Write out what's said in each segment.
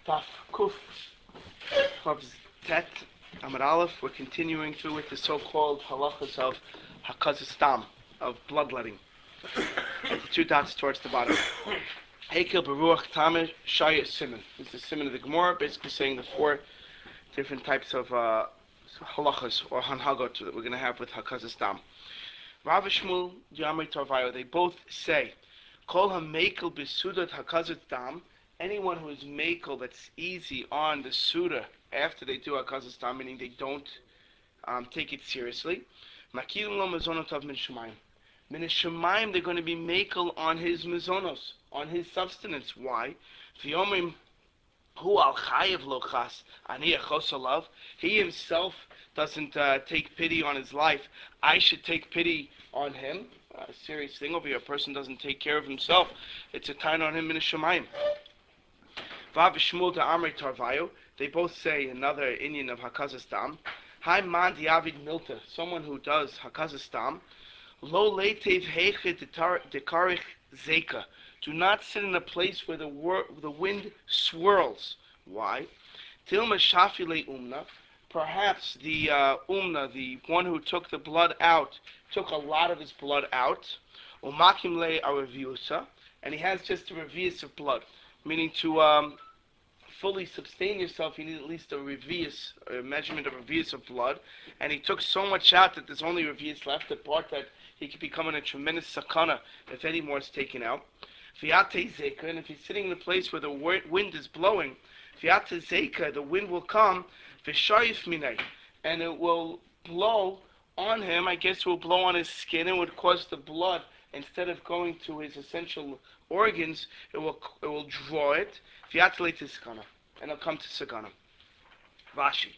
Taf Kuf Chav Tet Amar Aleph. We're continuing through with the so-called halachas of hakazistam, of bloodletting. At the two dots towards the bottom. Hekel Baruch Tameh Shaya Simon. This is the Simon of the Gemara, basically saying the four different types of halachas or hanhagot that we're going to have with hakazistam. Rav Shmuel Yamei Tarvayo, they both say, Kol ha-mekel b'sudat hakazat dam, anyone who is mekel, that's easy on the suda after they do hakazat dam, meaning they don't take it seriously. Makilim lo mazonotav min shemayim. Min shemayim, they're going to be mekel on his mazonos, on his substance. Why? V'yomim hu al chayev lo chas, ani echos alav. He himself doesn't take pity on his life. I should take pity on him. A serious thing over here. A person doesn't take care of himself. It's a time on him in a shemayim. Vav Shmuel da Amrei Tarvayo. They both say another Indian of hakazistam. Hai man diavid milta. Someone who does hakazistam. Lo leitev heiche dekarich zeka. Do not sit in a place where the wind swirls. Why? Tilma shafile umna. Perhaps the umna, the one who took the blood out, took a lot of his blood out. Umakim le araviusa, and he has just a revius of blood, meaning to fully sustain yourself, you need at least a revius, a measurement of revius of blood. And he took so much out that there's only revius left, the part that he could become in a tremendous sakana if any more is taken out. Fiate zeka, and if he's sitting in a place where the wind is blowing, fiate zeka, the wind will come. V'shayif minay, and it will blow on him. I guess it will blow on his skin and would cause the blood, instead of going to his essential organs, it will draw it. V'yatlei tiskana, and it'll come to sagana. Vashi.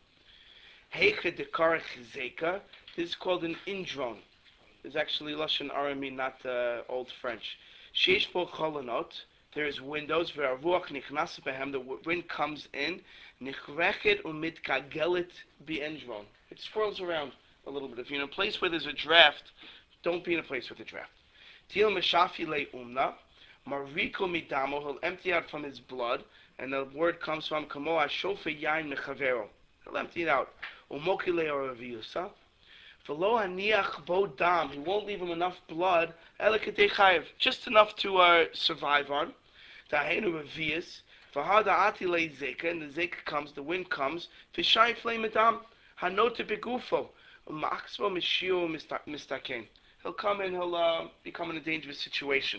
Heiche dekarech zeka. This is called an indron. It's actually Lashon Arami, not Old French. Sheish bo cholanot. There's windows. V'aruach nichnas behem. The wind comes in. Nichrechet umitkagelet bi'endron. It swirls around a little bit. If you're in a place where there's a draft, don't be in a place with a draft. Til meshafi le umna. Mariko midamo. He'll empty out from his blood. And the word comes from kamo ashofe yain mechavero. He'll empty it out. Umoki le oraviusa. V'lo haniach bo dam. He won't leave him enough blood. Elekatei chayev. Just enough to survive on. Tahenu revius. V'hada ati le zeka. And the zeka comes, the wind comes. V'shai flame madam. Hanote begufo. Umaxvo mishio mistaken. He'll come and he'll become in a dangerous situation.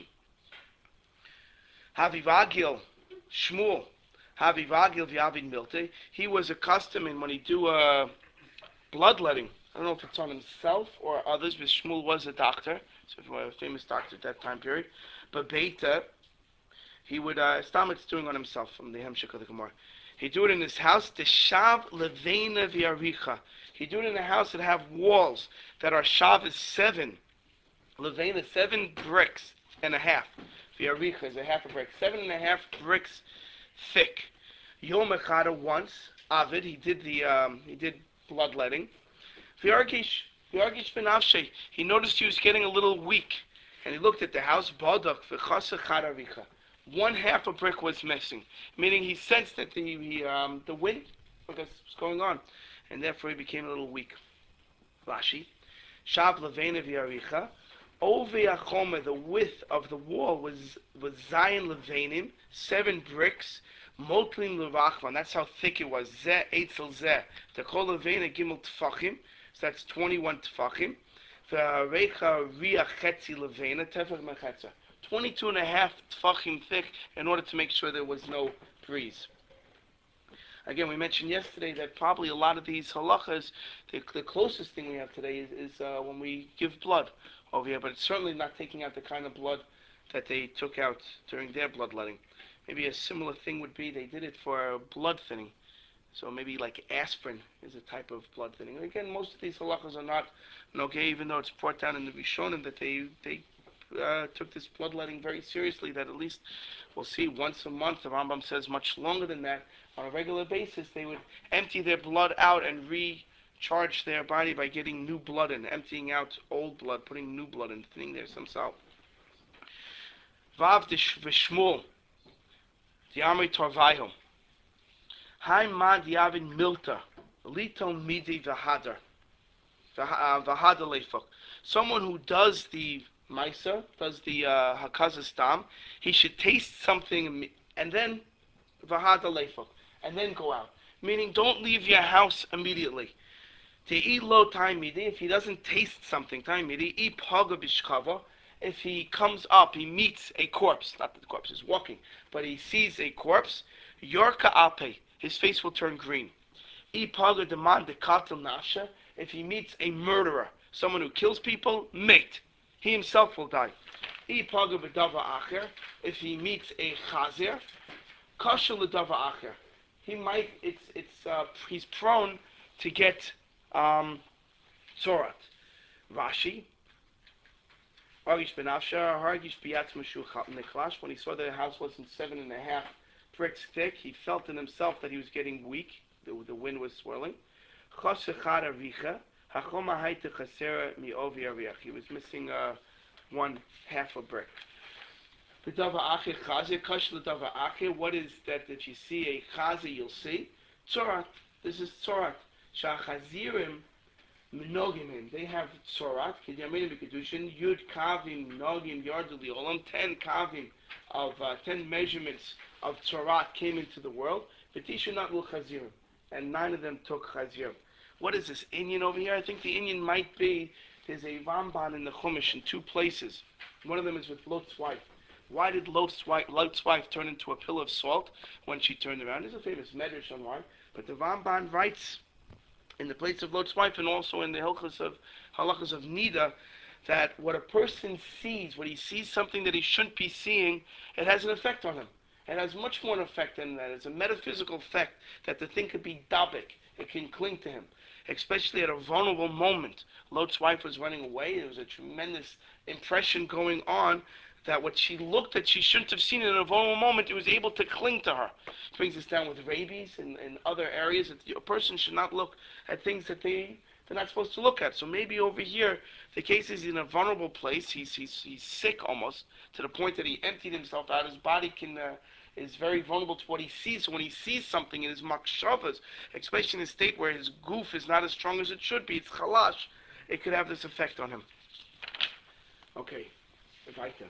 Havivagil Shmuel. Havivagil v'avid milte. He was accustomed, and when he do bloodletting, I don't know if it's on himself or others, but Shmuel was a doctor, so he was a famous doctor at that time period. But Beta, he would Stamit's doing on himself from the Hemshik of the Gemara. He do it in his house. Teshav levena v'yaricha. He do it in a house that have walls that are shav is 7. Levena 7 bricks and a half. V'yaricha is a half a brick. 7.5 bricks thick. Yom Echada once, Avid, he did bloodletting. V'yargish benavshei. He noticed he was getting a little weak, and he looked at the house. Badak v'chasa chadaricha. 1/2 a brick was missing, meaning he sensed that the wind was going on, and therefore he became a little weak. Rashi, Shav levena v'yaricha. Over Yachoma, the width of the wall was Zayin levenim, 7 bricks. Motlim levachman. That's how thick it was. Zeh eitzel zeh. The kol levena gimel tefachim. So that's 21 tefachim. V'arecha riach chetzi levena tefach mechetza. 22.5 tefachim thick in order to make sure there was no breeze. Again, we mentioned yesterday that probably a lot of these halachas, the closest thing we have today is when we give blood over here, but it's certainly not taking out the kind of blood that they took out during their bloodletting. Maybe a similar thing would be they did it for blood thinning. So maybe like aspirin is a type of blood thinning. Again, most of these halachas are not okay, even though it's brought down in the Rishonim that they took this bloodletting very seriously, that at least we'll see once a month. The Rambam says much longer than that. On a regular basis, they would empty their blood out and recharge their body by getting new blood in, emptying out old blood, putting new blood in, thinning there some salt. Vav v'shmul, the Amri Torvayo. Hai mad yavin milta. Lito midi v'hadar. V'hadar leifok. Someone who does the Maisa, does the Hakazastam, he should taste something and then Vahada leifok, and then go out. Meaning, don't leave your house immediately. To eat low time midi, if he doesn't taste something time midi, eat paga bishkava. If he comes up, he meets a corpse. Not that the corpse is walking, but he sees a corpse. Yorka ape, his face will turn green. Eat paga demand de katil nafsha. If he meets a murderer, someone who kills people, mate. He himself will die. Eat paga b'dava acher. If he meets a chazir, kasha l'dava acher. He might. He's prone to get Tzorat. Rashi, Argish ben Afshar, Hargish biyatz mashuch niklash. When he saw that the house wasn't 7.5 bricks thick, he felt in himself that he was getting weak. The wind was swirling. Chosechad avicha, hachoma haita chasera mi ovi aviach. He was missing 1/2 a brick. L'dava acher chazir, kash l'dava acher. What is that you see? A chazir you'll see. Tzorat. This is Tzorat. Shachazirim Mnogim, they have Tzorat, Kedyamin B'Kedushin, Yud Kavim, Mnogim, Yarduli Olam, 10 Kavim of 10 measurements of Tzorat came into the world, V'tishu Natlu Chazirim, and 9 of them took Chazirim. What is this Inyan over here? I think the Inyan might be, there's a Ramban in the Chumash in 2 places. One of them is with Lot's wife. Why did Lot's wife turn into a pillar of salt when she turned around? There's a famous medrash on why, but the Ramban writes in the place of Lot's wife, and also in the halachas of Nida, that what a person sees, when he sees something that he shouldn't be seeing, it has an effect on him. It has much more an effect than that. It's a metaphysical effect that the thing could be dabik. It can cling to him, especially at a vulnerable moment. Lot's wife was running away. There was a tremendous impression going on that what she looked at, she shouldn't have seen it in a vulnerable moment. It was able to cling to her. It brings us down with rabies and other areas. That a person should not look at things that they're not supposed to look at. So maybe over here, the case is in a vulnerable place. He's sick almost, to the point that he emptied himself out. His body is very vulnerable to what he sees. So when he sees something in his makshavas, especially in a state where his goof is not as strong as it should be, it's chalash, it could have this effect on him. Okay, weiter.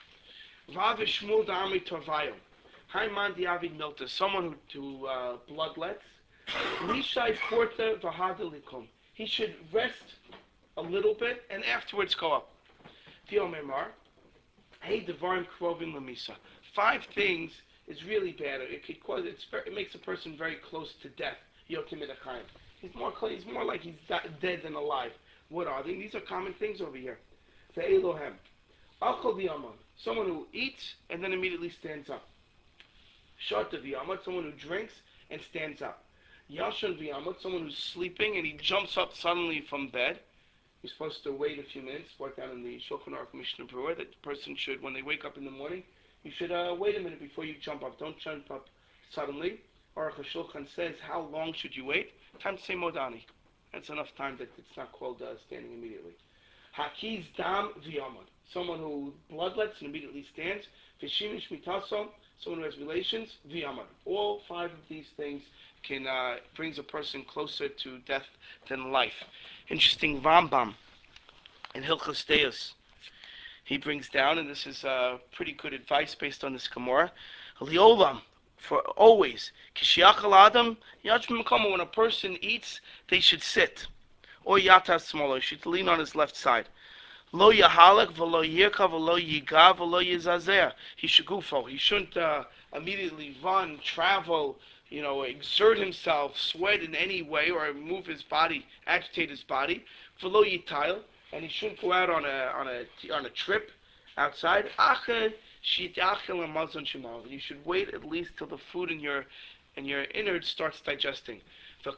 Vav Shmuel Da'ami Torvayo. Haiman Diavid Milta, someone who bloodlets. Lishai Porta Vahadalikum. He should rest a little bit and afterwards go up. Diomemar. Hey Devarim Krovin Lamisa. 5 things is really bad. It makes a person very close to death. Yotim Edachayim. He's more like he's dead than alive. What are they? These are common things over here. The Elohem. Achol V'Yamon, someone who eats and then immediately stands up. Shota V'Yamon, someone who drinks and stands up. Yashan V'Yamon, someone who's sleeping and he jumps up suddenly from bed. You're supposed to wait a few minutes, brought down in the Shulchan Aruch Mishnah Berurah, that the person should, when they wake up in the morning, you should wait a minute before you jump up. Don't jump up suddenly. Aruch HaShulchan says, how long should you wait? Time to say Modani. That's enough time that it's not called standing immediately. Hakiz Dam V'Yamon, someone who bloodlets and immediately stands. V'Shimish Mitasom, someone who has relations. V'Yamon. All 5 of these things can brings a person closer to death than life. Interesting Rambam in Hilchos Deos. He brings down, and this is pretty good advice based on this Gemara. Liolam, for always. Kishiachal Adam, Yachim Makoma, when a person eats, they should sit. Or Yatas smaller, he should lean on his left side. Lo yahalak v'lo yirka v'lo yiga v'lo yizazer. He should gufo. He shouldn't immediately run, travel, exert himself, sweat in any way, or move his body, agitate his body. V'lo yitayl, and he shouldn't go out on a trip outside. Achel shitachel amazon shemav. You should wait at least till the food in your innards starts digesting. So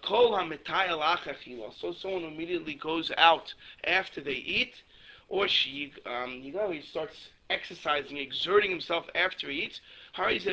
someone who immediately goes out after they eat, or he starts exercising, exerting himself after he eats. He's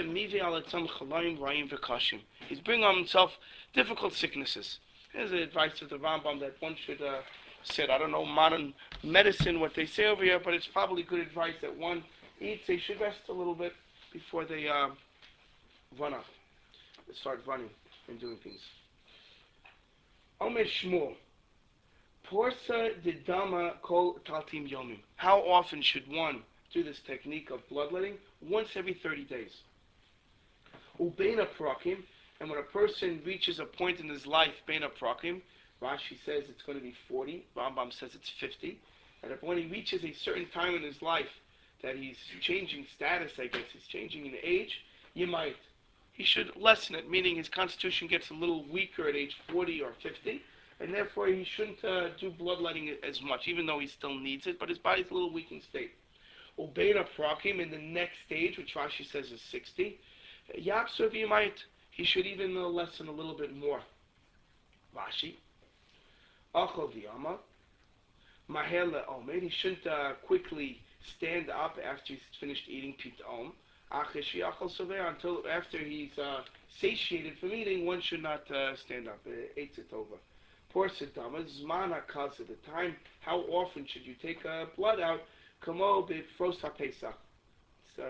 bringing on himself difficult sicknesses. Here's the advice of the Rambam that one should sit. I don't know modern medicine, what they say over here, but it's probably good advice that one eats. They should rest a little bit before they run up. They start running. and doing things. Omer Shmuel. Porsa de dama kol taltim yomim. How often should one do this technique of bloodletting? Once every 30 days. Ubeina prakim, and when a person reaches a point in his life, beina prakim, Rashi says it's going to be 40, Rambam says it's 50, and if when he reaches a certain time in his life that he's changing status, I guess, he's changing in age, he should lessen it, meaning his constitution gets a little weaker at age 40 or 50, and therefore he shouldn't do bloodletting as much, even though he still needs it, but his body's a little weak in state. Ubeina prakim, in the next stage, which Rashi says is 60, Yapsuv he should even lessen a little bit more. Rashi, Achol V'yama, Mahele Omer, he shouldn't quickly stand up after he's finished eating Pit'om. Acheshi Achol Sover, until after he's satiated from eating, one should not stand up. Eitz it over. Porsadama, Zmana Kaza, the time, how often should you take blood out? Kamo B'frosa Pesach. It's,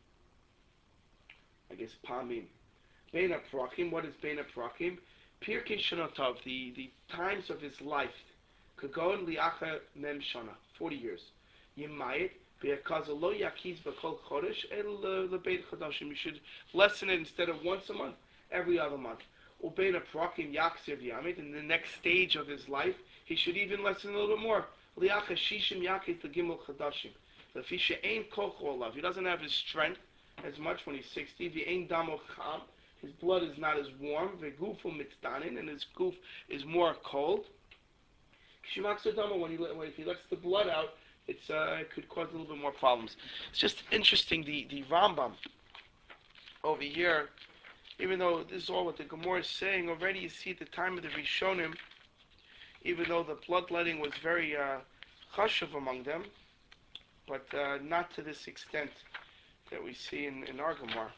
I guess, Pamim. Beina Prakim, what is Beina Prakim? Pirkei Shonotov, the times of his life. Kagon Liacha Mem Shana, 40 years. Yimayit, Be'akaza Lo Yakiz B'kol Chodesh, El Lebeit Chodashim. You should lessen it instead of once a month, every other month. Ubeina Prakim Yaksiv Yamit, in the next stage of his life, he should even lessen a little bit more. Liacha Shishim Yakiz L'Gimel Chodashim. Lefisha Ein Koch Olav. He doesn't have his strength as much when he's 60. V'Ein Damo Cham. His blood is not as warm. Vegufu mitzdanin, and his goof is more cold. When if he lets the blood out, it could cause a little bit more problems. It's just interesting. The Rambam over here, even though this is all what the Gemara is saying already, you see at the time of the Rishonim, even though the bloodletting was very chashuv among them, but not to this extent that we see in our Gemara.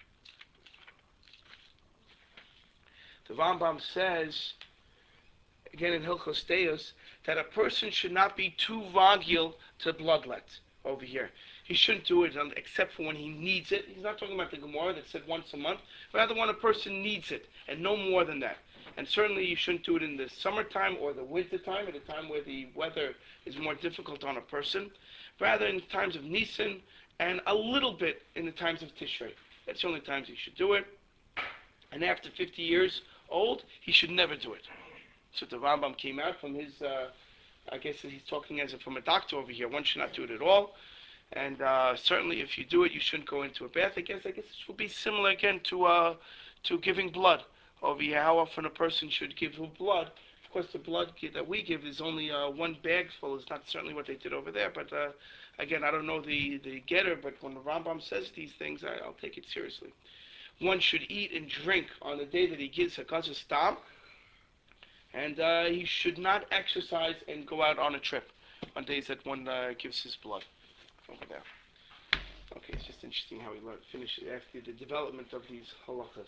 The Rambam says, again in Hilchos Deos, that a person should not be too vagil to bloodlet over here. He shouldn't do it except for when he needs it. He's not talking about the Gemara that said once a month, rather when a person needs it, and no more than that. And certainly you shouldn't do it in the summertime or the wintertime, at a time where the weather is more difficult on a person. Rather in times of Nisan, and a little bit in the times of Tishrei. That's the only times you should do it. And after 50 years old, he should never do it. So the Rambam came out from his, I guess he's talking as if from a doctor over here. One should not do it at all. And certainly if you do it, you shouldn't go into a bath. I guess this will be similar again to giving blood over here. How often a person should give blood. Of course, the blood that we give is only one bag full. It's not certainly what they did over there. But again, I don't know the getter, but when the Rambam says these things, I'll take it seriously. One should eat and drink on the day that he gives Hakazah Stam, and he should not exercise and go out on a trip on days that one gives his blood. Over there. Okay, it's just interesting how we finish after the development of these halachas.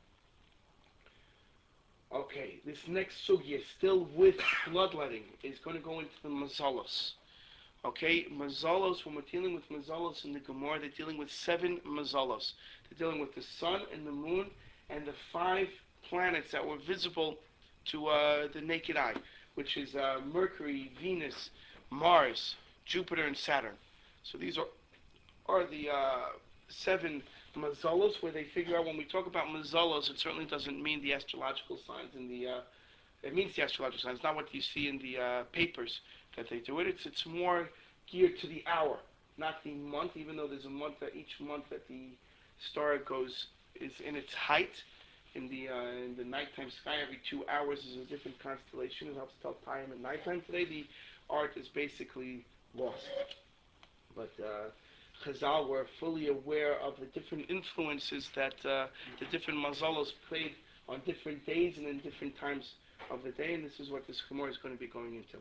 Okay, this next sugya, still with bloodletting, is going to go into the mazalos. Okay, mazalos, when we're dealing with mazalos in the Gemara, they're dealing with 7 mazalos. They're dealing with the sun and the moon and the 5 planets that were visible to the naked eye, which is Mercury, Venus, Mars, Jupiter, and Saturn. So these are the 7 mazalos, where they figure out when we talk about mazalos, it certainly doesn't mean the astrological signs in the it means the astrological signs, not what you see in the papers that they do it. It's more geared to the hour, not the month, even though there's a month that each month that the star is in its height. In the nighttime sky, every 2 hours is a different constellation. It helps tell time at nighttime. Today, the art is basically lost. But Chazal were fully aware of the different influences that the different mazalos played on different days and in different times of the day, and this is what this Gemara is going to be going into.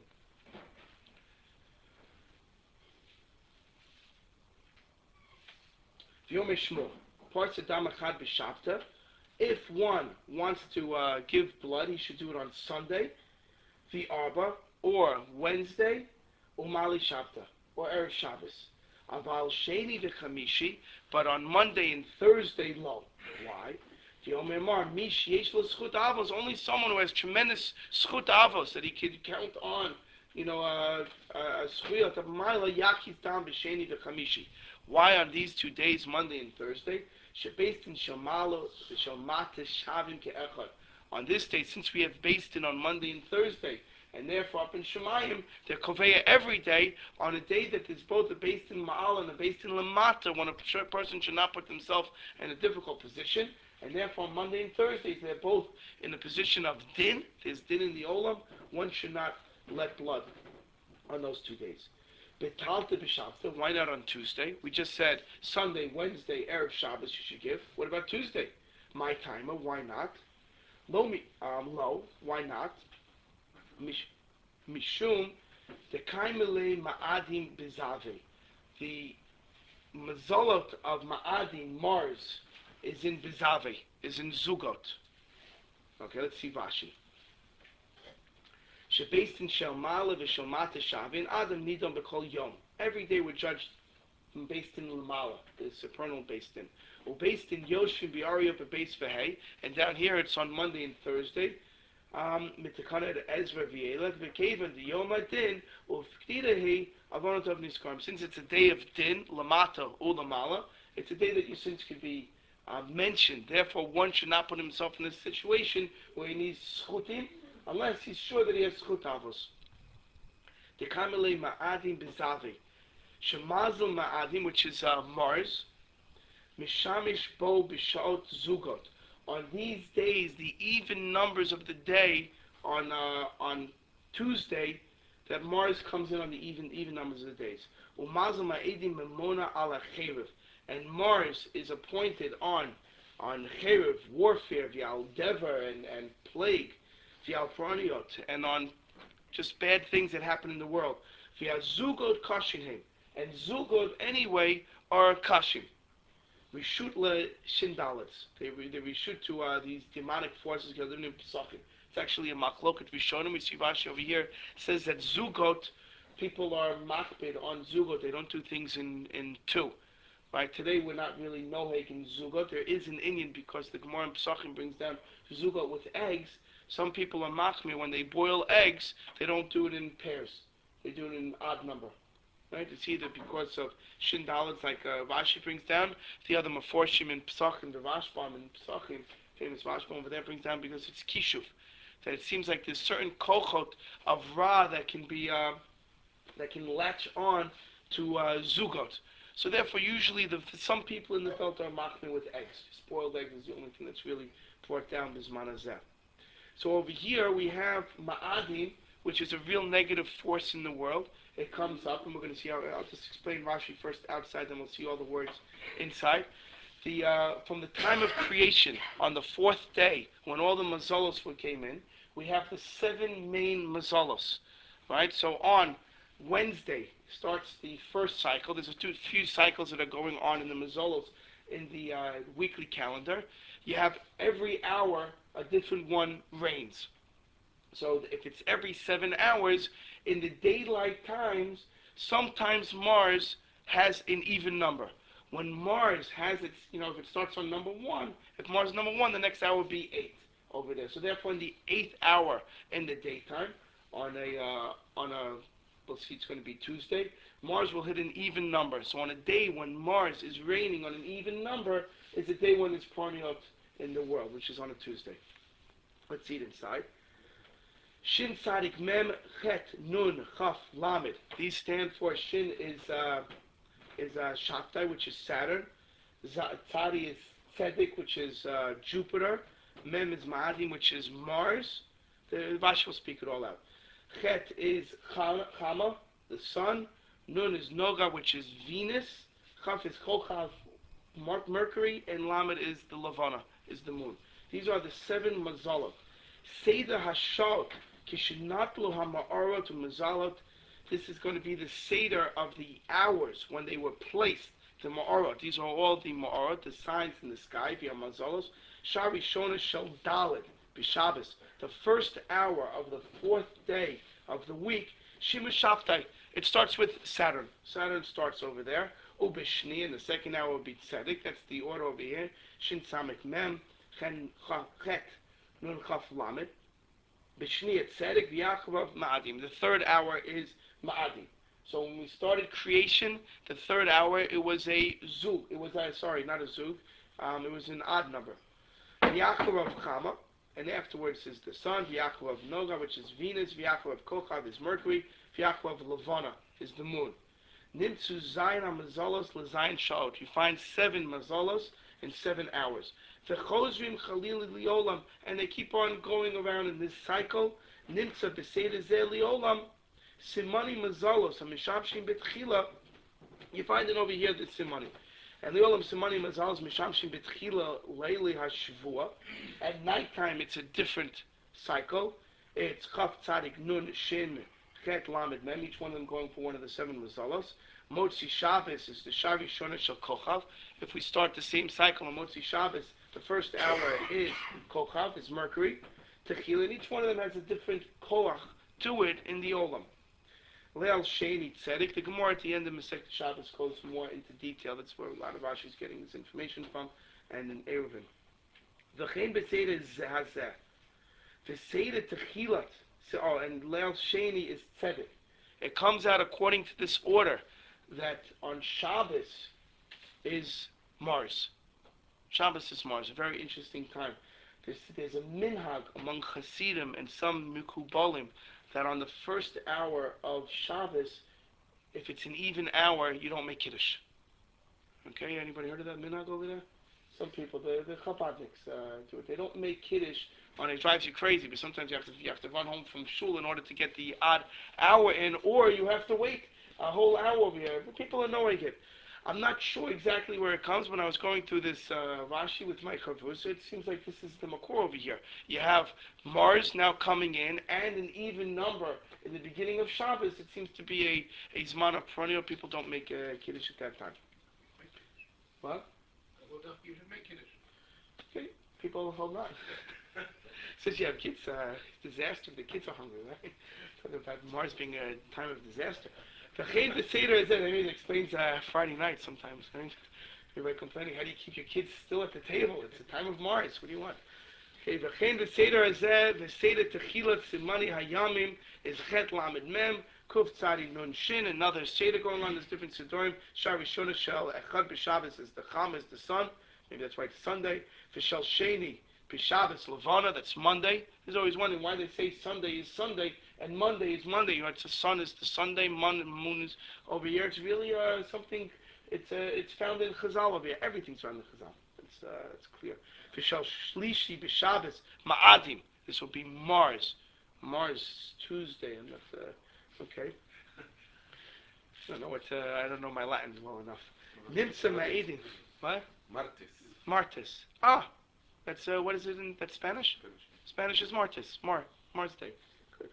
Yom Shmuel, parts of Damachad b'Shavta. If one wants to give blood, he should do it on Sunday, the Arba, or Wednesday, or Mali Shavta, or Erev Shabbos. Aval Sheni v'Chamishi, but on Monday and Thursday, lo. Why? Only someone who has tremendous schut avos that he could count on, a schuyot of Mila Yakis down b'sheni v'chamishi. Why on these 2 days, Monday and Thursday? Shebased in Shalmalo v'Shalmata Shavim ke'echad. On this day, since we have based in on Monday and Thursday, and therefore up in Shemayim, they're koveya every day on a day that is both a based in Ma'al and a based in Lamata, when a person should not put himself in a difficult position. And therefore, Monday and Thursdays, they're both in a position of din. There's din in the olam. One should not let blood on those 2 days. Betalta b'Shabta, why not on Tuesday? We just said Sunday, Wednesday, Erev Shabbos you should give. What about Tuesday? My timer, why not? Lo, why not? Mishum, the kaimele ma'adim bizave. The mazolot of ma'adim, Mars, is in bizave, is in zugot. Okay, let's see Vashi. Shebased in Shelmala v'Shelmata Shavin, Adam nidon b'kol yom. Every day we're judged based in Lamala, the supernal based in. Or based in Yoshim Biaria b'Beis V'Hei, and down here it's on Monday and Thursday. Mitakana Ezra V'Elech v'Kevan the Yom Adin u'Fktidahi Avonot Niskarim. Since it's a day of din, Lamata or Lamala, it's a day that your sins could be mentioned. Therefore, one should not put himself in a situation where he needs schutim, unless he's sure that he has schut avos. The Kamele Ma'adim Bizavi. Shemazel Ma'adim, which is Mars. Mishamish Bo B'Shaot Zugot. On these days, the even numbers of the day on Tuesday, that Mars comes in on the even numbers of the days. Umazel Ma'adim Memona Ala Cherev. And Mars is appointed on Cherev, warfare, V'al Dever and plague, V'al Praniot, and on just bad things that happen in the world. V'al Zugod Kashinhim. And Zugod, anyway, are Kashim. We shoot le Shindalets. They reshoot to these demonic forces that are living in Pesachim. It's actually a Machloket Rishonim. We see Rashi over here. It says that Zugot, people are makbid on Zugot. They don't do things in two. Right? Today we're not really noheg in Zugot. There is an Indian because the Gemara in Pesachim brings down Zugot with eggs. Some people are machmir when they boil eggs. They don't do it in pairs. They do it in odd number. Right? It's either because of Shindalets, like Rashi brings down, the other Meforshim in Pesachim, the Rashbam in Pesachim, famous Rashbam over there brings down because it's Kishuv. That it seems like there's certain kochot of Ra that can be, that can latch on to Zugot. So therefore, usually some people in the belt are machmir with eggs. Spoiled eggs is the only thing that's really brought down Bisman Hazeh. So over here we have Ma'adim, which is a real negative force in the world. It comes up, and we're going to see how. I'll just explain Rashi first outside, then we'll see all the words inside. From the time of creation, on the 4th day, when all the mazalos came in, we have the 7 main mazalos, right? So on Wednesday starts the first cycle. There's a few cycles that are going on in the mazalos in the weekly calendar. You have every hour a different one reigns. So if it's every 7 hours, in the daylight times, sometimes Mars has an even number. When Mars has its, if it starts on number 1, if Mars is number 1, the next hour would be 8 over there. So therefore, in the 8th hour in the daytime, we'll see it's going to be Tuesday, Mars will hit an even number. So on a day when Mars is reigning on an even number, is a day when it's Parniot in the world, which is on a Tuesday. Let's see it inside. Shin Tzadik Mem Chet Nun Chaf Lamed. These stand for Shin is Shabtai, which is Saturn. Tzadi is Tzedek, which is Jupiter. Mem is Ma'adim, which is Mars. The Rashi will speak it all out. Chet is Chama, the sun. Nun is Noga, which is Venus. Chaf is Chochav, Mercury, and Lamed is the Lavana, is the moon. These are the 7 mazalah. Seder Hashot Kishinatlu HaMa'arot to Mazalot. This is going to be the Seder of the hours when they were placed. The Ma'arot. These are all the Ma'arot, the signs in the sky, via Mazalos. Shari Shona Shel Daled, B'Shabbos. The first hour of the 4th day of the week, Shima Shaftai. It starts with Saturn. Saturn starts over there. Ubishni, and the second hour will be Tzedek. That's the order over here. Shin Samek Mem. Chen Chet Nun Chaf Lamed. B'Shni Tzedek V'Yachavav Ma'adim. The third hour is Ma'adim. So when we started creation, the third hour, it was a Zug. It was not a Zug. It was an odd number. V'Yachavav Chama. And afterwards is the sun. V'Yachavav Noga, which is Venus. V'Yachavav Kochav is Mercury. V'Yachavav Levana is the moon. Nimtzu Zayin HaMazalos L'Zayin Shaot. You find 7 mazalos in 7 hours. V'chozrim Chalil Liolam, and they keep on going around in this cycle. Nimtza B'Seder Zeh Liolam, Simani Mazalos HaMishamshim B'Tchila. You find it over here, the Simani. And Liolam Simani Mazalos Mishamshim B'Tchila Leili HaShavua. At nighttime, it's a different cycle. It's Chaf Tzadik Nun Shin Chet Lamed Mem. Each one of them going for one of the 7 mazalos. Motzi Shabbos is the Shavi Shona Shel Kochav. If we start the same cycle on Motzi Shabbos, the first hour is Kochav, is Mercury, Techila, and each one of them has a different koach to it in the Olam. Leal Sheni Tzedek, the Gemara at the end of Masechet Shabbos goes more into detail. That's where a lot of Rashi is getting this information from, and in Eruvin. V'chein b'seder hazeh, v'seder Techilat, and Leal Sheni is Tzedek. It comes out according to this order, that on Shabbos is Mars. Shabbos is Mars, a very interesting time. There's a minhag among Hasidim and some Mikubalim that on the first hour of Shabbos, if it's an even hour, you don't make Kiddush. Okay, anybody heard of that minhag over there? Some people, the Chabadniks do it. They don't make Kiddush on it. Drives you crazy, but sometimes you have to run home from shul in order to get the odd hour in, or you have to wait a whole hour over here. People are knowing it. I'm not sure exactly where it comes. When I was going through this Rashi with my Chavrusa, it seems like this is the Makor over here. You have Mars now coming in, and an even number in the beginning of Shabbos. It seems to be a Zman of perennial. People don't make Kiddush at that time. What? You should make Kiddush. Okay, people hold on. Since you have kids, disaster, the kids are hungry, right? Talking about Mars being a time of disaster. The Seder is it. I mean, it explains Friday night sometimes. Right? Everybody complaining, how do you keep your kids still at the table? It's a time of Mars. What do you want? Okay, the Seder is the Seder Techilat Simani Hayamim is Chet Lamed Mem Kuf Tzadi Nun Shin. Another Seder going on. There's different Sedorim. Shari Shona Shel Echad B'Shabbos is the Cham, is the sun. Maybe that's why it's Sunday. V'Shel Sheni B'Shabbos Levana. That's Monday. There's always wondering why they say Sunday is Sunday and Monday is Monday. You know, it's the sun is the Sunday, moon is over here. It's really something. It's found in Chazal over here. Everything's found in Chazal. It's clear. V'Shel Shlishi B'Shabbos Ma'adim. This will be Mars. Mars Tuesday, and that's okay. I don't know my Latin well enough. Nimtza Ma'adim. What? Martes. Ah, that's what is it in that's Spanish? Spanish is Martes. Mars Day. Good.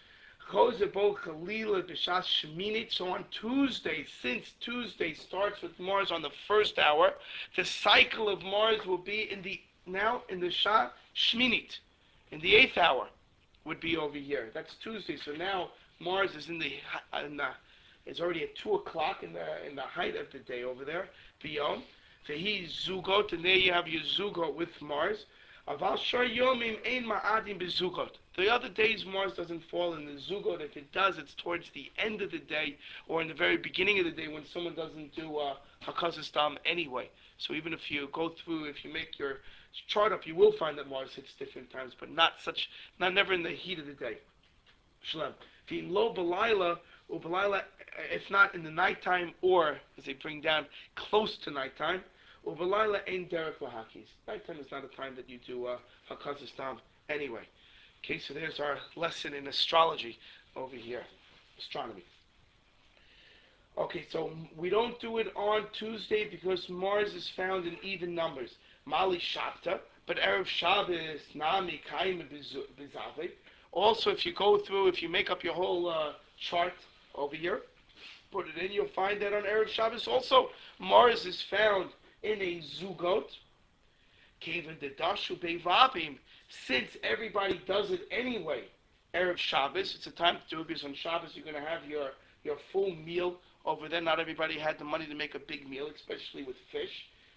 So on Tuesday, since Tuesday starts with Mars on the first hour, the cycle of Mars will be in the Shah Shminit, in the 8th hour, would be over here. That's Tuesday. So now Mars is it's already at 2 o'clock in the height of the day over there. Beyond. Vehi Zugot, and there you have your Zugot with Mars. Aval Shor Yomim Ein Ma'adim Bezugot. The other days Mars doesn't fall in the Zugot. If it does, it's towards the end of the day or in the very beginning of the day when someone doesn't do Hakazistam anyway. So even if you go through, if you make your chart up, you will find that Mars hits different times, but never in the heat of the day. Shalom. V'im lo b'layla, or b'layla, if not in the nighttime, or as they bring down close to nighttime, or b'layla ein derek lahakis. Nighttime is not a time that you do hakazistam anyway. Okay, so there's our lesson in astrology over here, astronomy. Okay, so we don't do it on Tuesday because Mars is found in even numbers. Mali Shabta, but Erev Shabbos, Nami, Kaim, Bizave. Also, if you make up your whole chart over here, put it in, you'll find that on Erev Shabbos also, Mars is found in a Zugot. Kevin the Dashu Bevavim, since everybody does it anyway, Erev Shabbos, it's a time to do it because on Shabbos you're going to have your full meal over there. Not everybody had the money to make a big meal, especially with fish.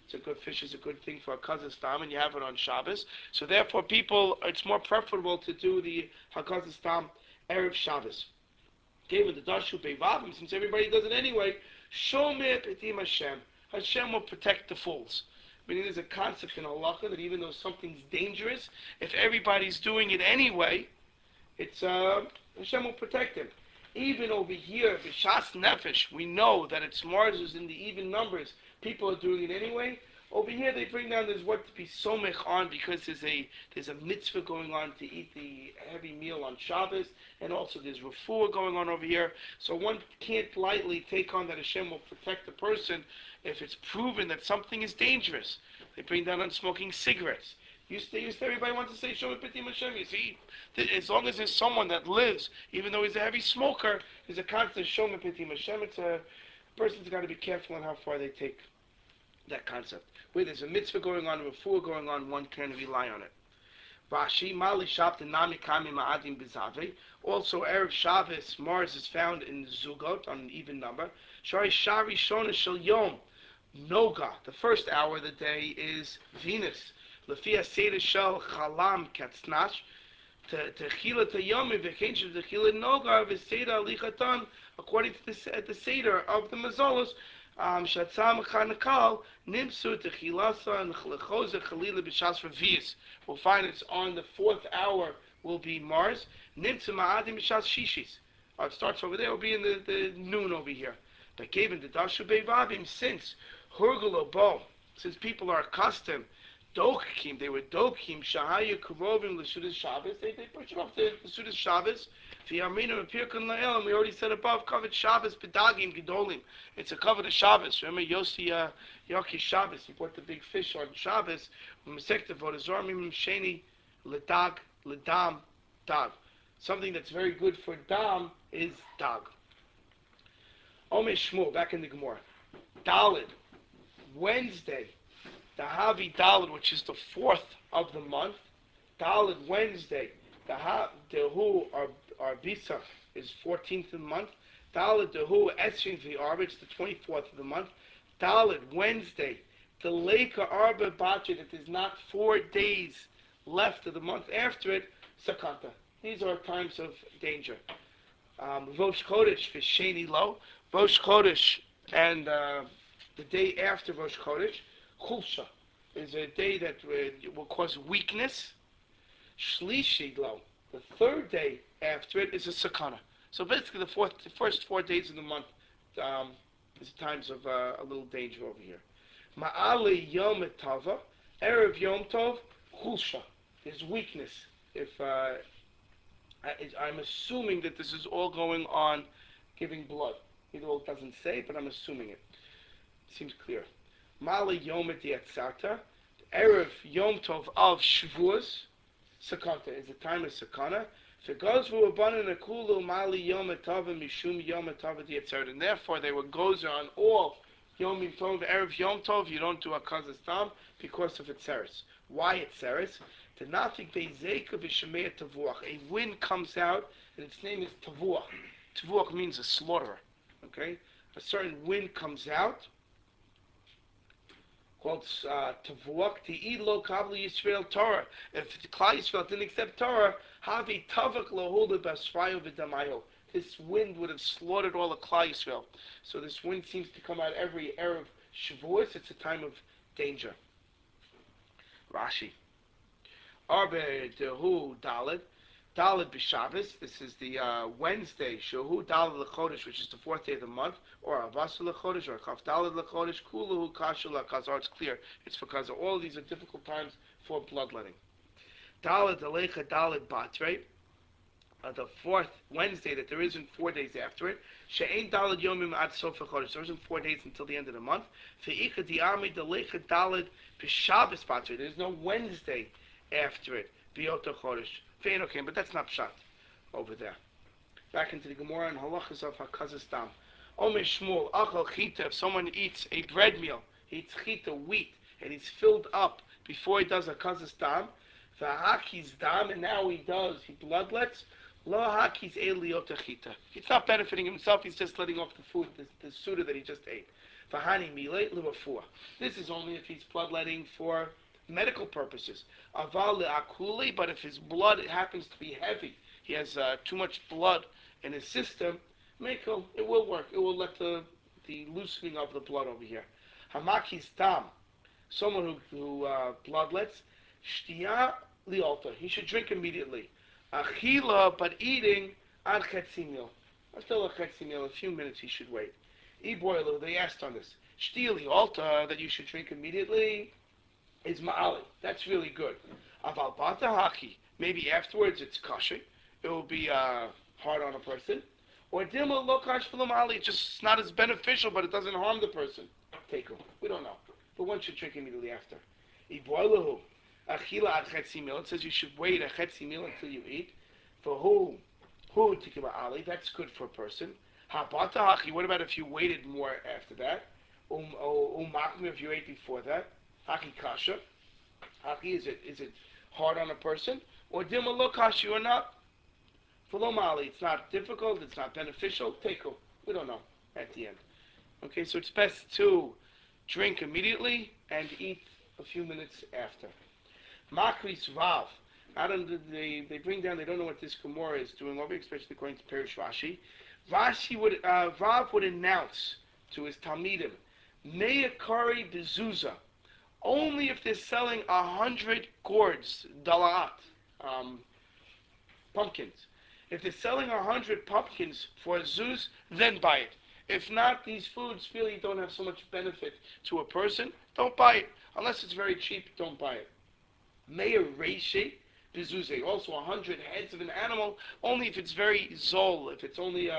It's a good fish is a good thing for a Hakazastam, and you have it on Shabbos. So therefore, it's more preferable to do the Hakazastam Erev Shabbos. Given the Dashu Bevavim, since everybody does it anyway, Shomer Petim Hashem. Hashem will protect the fools. Meaning there's a concept in halacha that even though something's dangerous, if everybody's doing it anyway, it's Hashem will protect him. Even over here, B'Shas Nefesh, we know that it's Mars is in the even numbers. People are doing it anyway. Over here, they bring down there's what to be somech on because there's a mitzvah going on to eat the heavy meal on Shabbos, and also there's refuah going on over here. So one can't lightly take on that Hashem will protect the person if it's proven that something is dangerous. They bring down on smoking cigarettes. Used to everybody wants to say Shomer Pitim Hashem. You see, as long as there's someone that lives, even though he's a heavy smoker, there's a constant Shomer Pitim Hashem. It's a person's got to be careful on how far they take that concept. Where there's a mitzvah going on, a refuah going on, one can't rely on it. Rashi, Mali Shabta Nami Kami Ma'adim Bizave. Also, Erev Shabbos, Mars is found in Zugot, on an even number. Shari Shari Shona Shel Yom. Noga, the first hour of the day is Venus. Lefia Seder Shel Chalam Katznash. Techila Tayomi Vekenshiv Techila Noga Veseda Alichatan, according to the Seder of the Mazolos. Shatzam Chanakal Nimsu Techilasa and Lechoza Chalila B'Shas Revius. We'll find it's on the fourth hour will be Mars. Nimsu Ma'adim B'Shas Shishis. It starts over there. It will be in the noon over here. But given the Dashu Bevavim, since Hurgulo Bo, since people are accustomed, Dokim, they were Dokim Shahaya Kurovim L'Sudas Shabbos. They push it off the Sudas Shabbos. And we already said above, covered Shabbos, Pedagim, Gedolim. It's a covered of Shabbos. Remember Yossi Yoki Shabbos, he brought the big fish on Shabbos. Sheni, Ledag, Ledam, Dag. Something that's very good for Dam is Dag. Omer Shmuel, back in the Gemara. Dalid, Wednesday, the Havi Dalid, which is the fourth of the month. Dalid, Wednesday, the Hu Arbisa is 14th of the month. Dalid Dehu Esrin V'Arba, it's the 24th of the month. Dalid Wednesday, the Leica Arba Bacha, that there's not 4 days left of the month after it, Sakanta. These are times of danger. Rosh Chodesh V'Sheni Lo, Rosh Chodesh and the day after Rosh Chodesh, Chulsha, is a day that will cause weakness. Shlishi Lo, the third day after it is a sakana. So basically, the first 4 days of the month is times of a little danger over here. Ma'ali Yom Tava, Erev Yom Tov, Chulsha. There's weakness. If I'm assuming that this is all going on giving blood. It all doesn't say, but I'm assuming it. Seems clear. Ma'ali Yom Diatzata, Erev Yom Tov of Shavuos. Sakanta is the time of Sakana. And therefore they were gozer on all Yom Tov, Erev Yom Tov. You don't do a Kazastam because of Etzeres. Why Etzeres? A wind comes out and its name is Tavuach. Tavuach means a slaughterer. Okay? A certain wind comes out called Tavuach, Te'ilo Kabli Yisrael Torah. If the Klal Yisrael didn't accept Torah, Havi Tavak Lohuda Basrayo V'Damayo. This wind would have slaughtered all the Klal Yisrael. So this wind seems to come out every Erev Shavuos. It's a time of danger. Rashi. Arbe Dehu Daled. Daled B'Shabbos. This is the Wednesday. Shehu Daled L'Chodesh, which is the 4th day of the month, or Avasu L'Chodesh, or Chaf Daled L'Chodesh. Kuluhu Kashu L'Kazar. It's clear. It's because all of these are difficult times for bloodletting. Daled Alecha Daled Batre. The 4th Wednesday, that there isn't 4 days after it. She'ein Daled Yomim Ad Sof L'Chodesh. There isn't 4 days until the end of the month. Fe'icha Di'ami D'Alecha Daled B'Shabbos Batre. There's no Wednesday after it. B'Yoto Chodesh. Okay, but that's not pshat over there. Back into the Gemara and halachas of Hakazastam. Omer Shmuel, Achal Chita, if someone eats a bread meal, he eats chita, wheat, and he's filled up before he does Hakazastam, V'hakiz dam, and now he bloodlets, Lo hakiz eliota chita. He's not benefiting himself, he's just letting off the food, the suda that he just ate. Fahani milei l'rafua. This is only if he's bloodletting for medical purposes. Aval le'akuli, but if his blood happens to be heavy, he has too much blood in his system, mekel, it will work. It will let the loosening of the blood over here. Hamaki stam, someone who bloodlets, shtia lialta, he should drink immediately. Achila, but eating, ad chetzimil. Until a chetzimil, a few minutes he should wait. Iboilu, they asked on this. Shtia lialta, that you should drink immediately, is ma'ali. That's really good. Aval bata haki, maybe afterwards it's kosher. It will be hard on a person. Or dilma lokash ma'ali, it's just not as beneficial, but it doesn't harm the person. Take we don't know. But one should drink immediately after. Iboilu, achila ad chetzimil, it says you should wait a chetzimil until you eat. For who tikima ali, that's good for a person. Habata haki, what about if you waited more after that? If you ate before that. Haki kasha. Haki, is it hard on a person? Or dilma lo kashi or not? Follow mali, it's not difficult, it's not beneficial. Teku, we don't know at the end. Okay, so it's best to drink immediately and eat a few minutes after. Makris Vav. They bring down, they don't know what this Gemara is doing over, especially according to Perish Rashi. Vav would announce to his Talmidim, Me'akari Bezuza, only if they're selling 100 gourds, dalaat, pumpkins. If they're selling 100 pumpkins for a zuz, then buy it. If not, these foods really don't have so much benefit to a person. Don't buy it. Unless it's very cheap, don't buy it. Meir Reishi, Bezuze, also 100 heads of an animal, only if it's very zol, if it's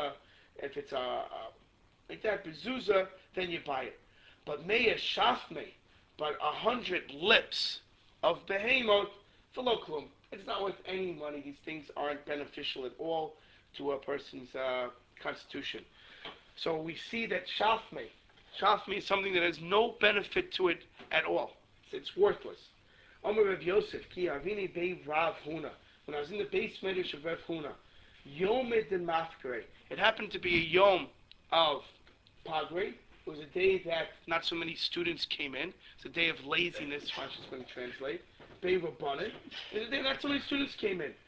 like that, Bezuza, then you buy it. But Meir Shafme, but 100 lips of behemoth, Philoklum, it's not worth any money. These things aren't beneficial at all to a person's constitution. So we see that Shafme is something that has no benefit to it at all. It's worthless. Omer Rav Yosef, ki avini bei Rav Huna. When I was in the base medrash of Rav Huna, Yom de Mafkare. It happened to be a Yom of Pagre. It was a day that not so many students came in. It's a day of laziness, Rashi is going to translate. Bei Rabbanan. It's a day not so many students came in.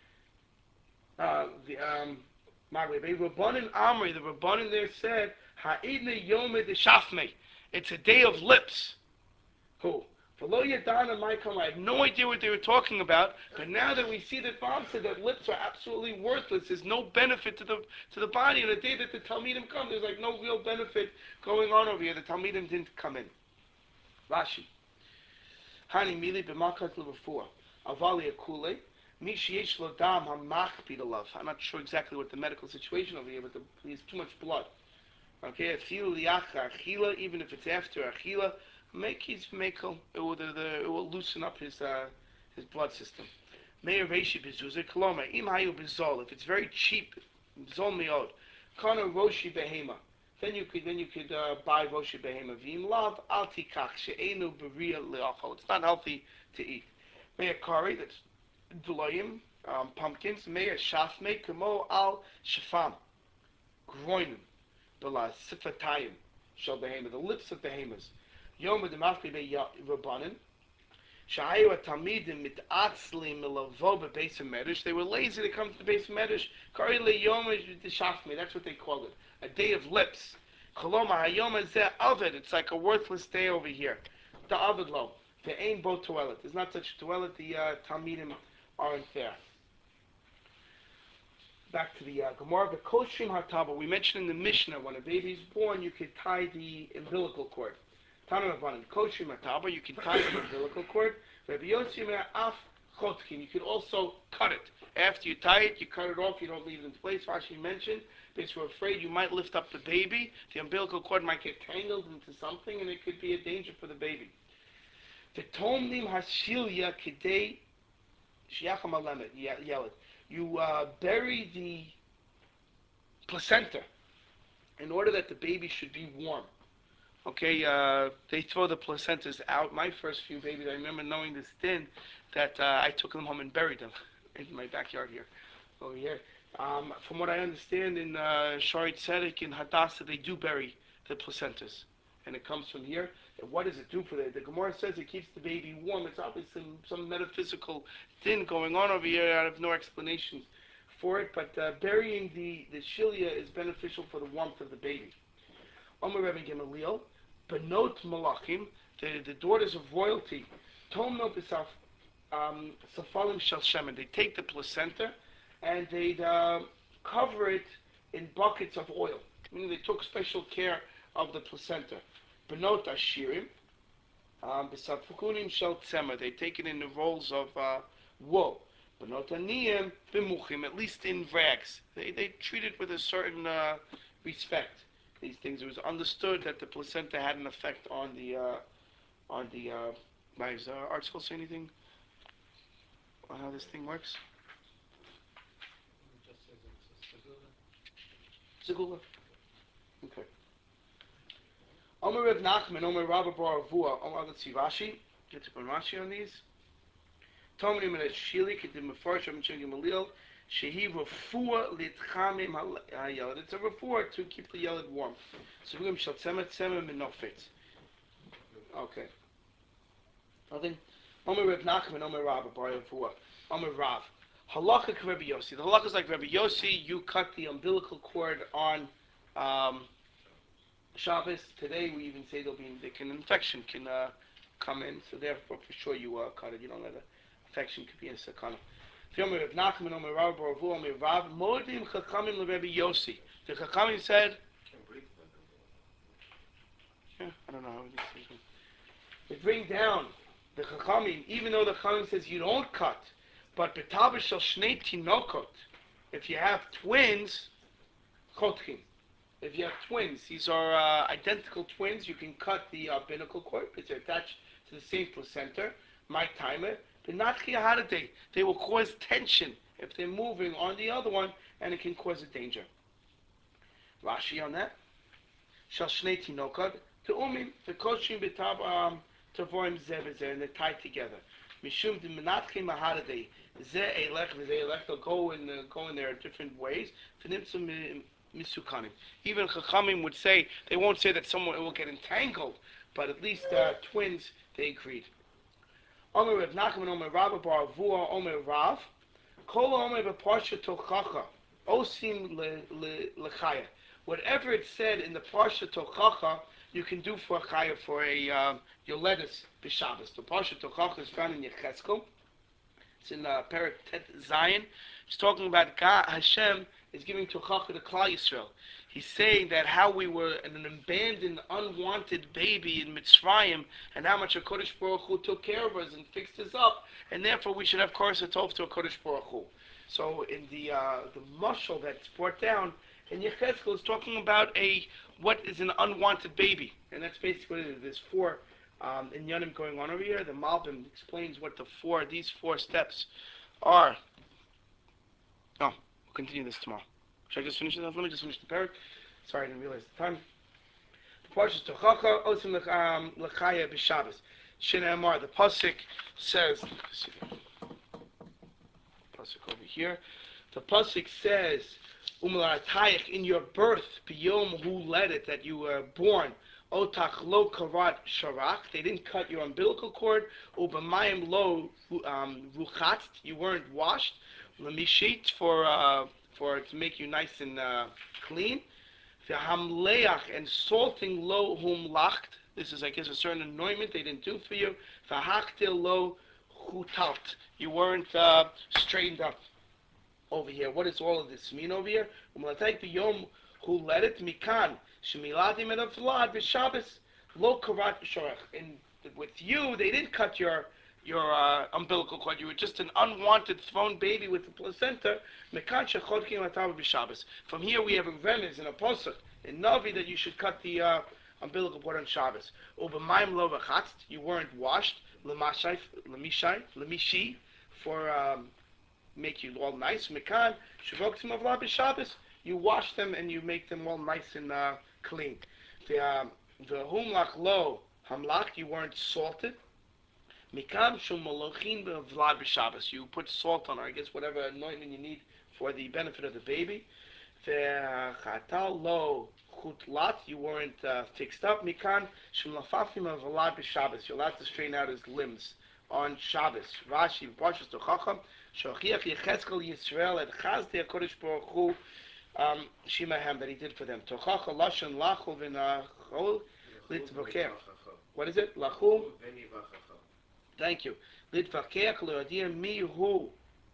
Magre, Bei Rabbanan Amri, the Rabbanan there said, Ha'idne Yom de Shafme. It's a day of lips. Who? I had no idea what they were talking about, but now that we see that Bob said that lips are absolutely worthless, there's no benefit to the body. And the day that the Talmidim come, there's like no real benefit going on over here. The Talmidim didn't come in. Rashi. Hani mili b'makat l'vafua. Avali akule. Mi sheyesh lo dam hamachpi to love. I'm not sure exactly what the medical situation over here, but there's too much blood. Okay, afilu liacha achila, even if it's after achila, make his mekel. It will loosen up his blood system. Meir reishi bezuzer koloma im hayu bezol. If it's very cheap, zol meod. Kana roshi behema. Then you could buy roshi behema. V'im lav al tikach she'enu beria leachol. It's not healthy to eat. Meir kari, that's deloyim, pumpkins. Meir shafme kamo al shafam, groinem. B'la sifatayim shel behema, the lips of behemoths. Yom Demafri be Rabbanan. Shahayu Talmidim mitatzlim milavo bebeis medrash. They were lazy to come to the base medrash. Kari leyom shafmi. That's what they called it. A day of lips. Koloma hayom zeh avid. It's like a worthless day over here. The avid lo. There ain't bo toilet. There's not such a toilet. The Talmidim aren't there. Back to the Gemara. The koshim hataba. We mentioned in the Mishnah when a baby is born, you could tie the umbilical cord. Koshim hataba, you can tie the umbilical cord. You can also cut it. After you tie it, you cut it off, you don't leave it in place. Rashi mentioned, because we're afraid you might lift up the baby, the umbilical cord might get tangled into something, and it could be a danger for the baby. You bury the placenta in order that the baby should be warm. Okay, they throw the placentas out. My first few babies, I remember knowing this din, that I took them home and buried them in my backyard here, over here. From what I understand, in Shari Tzedek, in Hadassah, they do bury the placentas. and it comes from here. And what does it do for the Gemara says it keeps the baby warm. It's obviously some metaphysical thing going on over here. I have no explanation for it, but burying the shilia is beneficial for the warmth of the baby. Omer Rebbe Gamaliel, Benot Malachim, the daughters of royalty, Tomno B'Saf Safalim Shel Shemen. They take the placenta and they cover it in buckets of oil. Meaning they took special care of the placenta. Benot Ashirim, B'Safukunim Shel Tzema. They take it in the rolls of wool. Benot Aniyim B'Muchim, at least in rags. They treat it with a certain respect. These things, it was understood that the placenta had an effect on the does art school say anything on how this thing works? It just says it's a segula. Segula. Okay. Omer Reb Nachman, Omer Rabba Bar Avua, Omer let's see Rashi. Get to Rashi on these. Tomni Min Shili Kedim Mefarsh Omer Chagim Malil. Shehi Rafua Litchamim HaYelad. It's a refuah to keep the yelad warm. So we're going to Tzema Tzema Minofet. Okay. Nothing. Omer Reb Nachman, Omer Rabba Bar Avua, Omer Rav. Halacha Rabbi Yossi. The halacha is like Rabbi Yossi. You cut the umbilical cord on Shabbos. Today we even say an infection can come in. So therefore, for sure you cut it. You don't let an infection could be in sakana. The Chachamim said, yeah, I don't know how this is. They bring down the Chachamim, even though the Chachamim says you don't cut, but betaber shel shnei tinokot, if you have twins, chotchim. If you have twins, these are identical twins, you can cut the umbilical cord because they're attached to the same placenta. My timer. They will cause tension if they're moving on the other one, and it can cause a danger. Rashi on that. Shal shnei tinokad te'umim v'koshim b'tav tavorim zeh v'zeh, and they're tied together. Mishum d'menatchim aharadei zeh elech v'zeh elech. They'll go in there different ways. V'nimtzum misukanim. Even Chachamim would say they won't say that someone will get entangled, but at least twins they agreed. Omer Reb Nachman, Omer Rabba Bar Avua, Omer Rav, Kol Omer B'Parsha Tochacha, Osim Lechaya. Whatever it said in the Parsha Tochacha, you can do for a chaya, for a Yoledus B'Shabbos. The Parsha Tochacha is found in Yechezkel. It's in Perek Tet Zion. It's talking about God, Hashem is giving Tochacha to Klal Yisrael. He's saying that how we were an abandoned, unwanted baby in Mitzrayim, and how much a Kodesh Baruch Hu took care of us and fixed us up, and therefore we should have Korsa Tov to a Kodesh Baruch Hu. So in the mashal that's brought down in Yechezkel is talking about what is an unwanted baby, and that's basically what it is. There's four inyanim going on over here. The Malbim explains what these four steps are. Oh, we'll continue this tomorrow. Should I just finish it off? Let me just finish the parak. Sorry, I didn't realize the time. The Parsha Tochacha Osim Lechaya B'Shabbos. Shneimar. The pasuk says. Pasuk over here. The pasuk says, "Umlatayich in your birth, biyom who led it that you were born." Otach lo karat sharak. They didn't cut your umbilical cord. Ubamayim lo ruchat. You weren't washed. Lemishit for to make you nice and clean. V'hamleach, and salting lo hum lacht. This is, I guess, a certain anointment they didn't do for you. V'hachtil lo chutalt. You weren't straightened up over here. What does all of this mean over here? Umlatayik b'yom who led it mikan shemiladim and avlad b'Shabbos lo karat shorach. And with you, they didn't cut your umbilical cord. You were just an unwanted thrown baby with the placenta. From here we have a remez and a posuk in Navi that you should cut the umbilical cord on Shabbos. You weren't washed. Lemishi for make you all nice. You wash them and you make them all nice and clean. The humlach lo hamlach, you weren't salted. Mikam shum malochin b'vlad b'Shabbos. You put salt on, or I guess whatever anointment you need for the benefit of the baby. Ve'chatal lo chutlat, you weren't fixed up. Mikan shemlafafim avalad b'Shabbos. You're allowed to straighten out his limbs on Shabbos. Rashi Parshas Tochacham shochiach Yechezkel Yisrael et Chazdei HaKadosh Baruch Hu Shimahem that he did for them. Tochacha lashon lachol v'nachol litvakech. What is it? Lachul. Thank you. Litvakech leodir mihu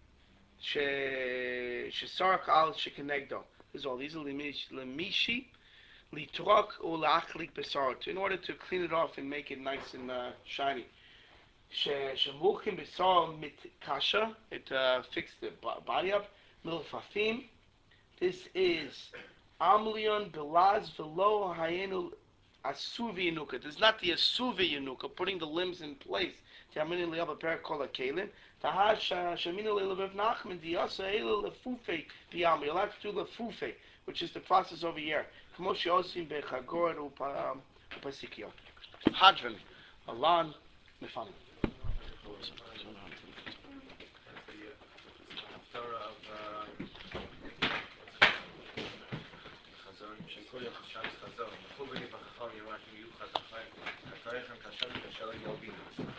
shesarak al shekenegdo. This is all. These are lemishi litrok ulachlik besarot. In order to clean it off and make it nice and shiny. Shemuchim besar mit kasha. It fixed the body up. Milfafim. This is amlion belaz velo hayenu asuvi yanuka. This is not the asuvi yanuka, putting the limbs in place. Tamini liaba perakola kalim. Tahash shamina le'lev nachman diyasa elu lefufe biyam. You'll have to do lefufe, which is the process over here. Kamoshi osim bechagor upasikio. Hadran, alan, mefani. שכל יחשב חזון, וכו בנפח החם יאמר כי מיוחד החיים, התאריך הנקשר לקשר יובינו.